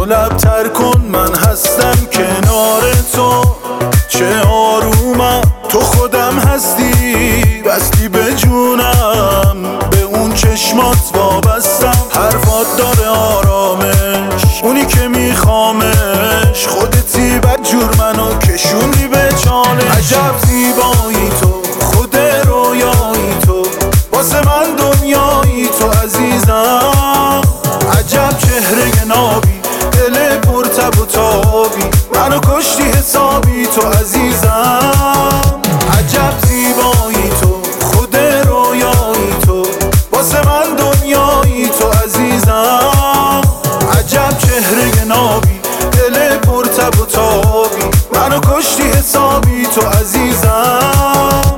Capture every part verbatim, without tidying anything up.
لبتر کن من هستم کنار تو، چه آرومم تو خودم هستی، بستی به جونم به اون چشمات وابستم، حرفات داره آرامش اونی که میخوامش، خودتی بدجور منو کشوندی به چالش. عجب زیبایی تو، خود رویایی تو، واسه من دنیایی تو عزیزم. عجب چهره نابی، دل پر تب و تابی، منو کشتی حسابی تو عزیزم. عجب زیبایی تو، خود رویایی تو، واسه من دنیایی تو عزیزم. عجب چهره نابی، دل پر تب و تابی، منو کشتی حسابی تو عزیزم.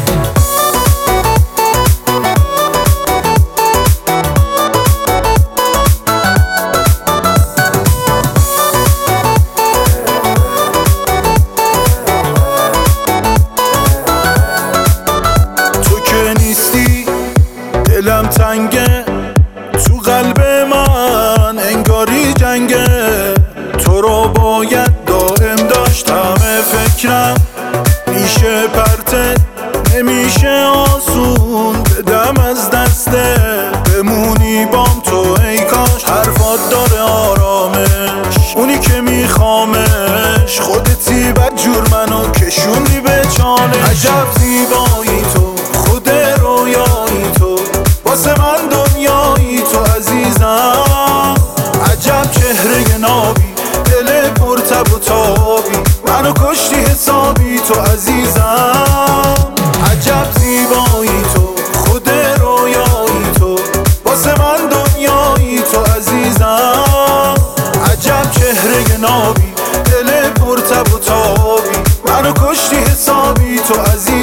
دلم تنگه تو قلب من، انگاری جنگه، تو رو باید دائم داشتم فکرم. میشه پرتت نمیشه آسون بدم از دسته، بمونی بام تو ای کاش. حرفات داره آرامش اونی که میخوامش، خودتی بدجور منو کشوندی به چالش. عجب زیبایی تو، خود رویایی تو، واسه من دنیایی تو عزیزم. عجب چهره نابی، دل پر تب و تابی، منو کشتی حسابی تو عزیزم. عجب زیبایی تو، خود رویایی تو، واسه من دنیایی تو عزیزم. عجب چهره نابی، دل پر تب و تابی، منو کشتی حسابی تو عزیزم.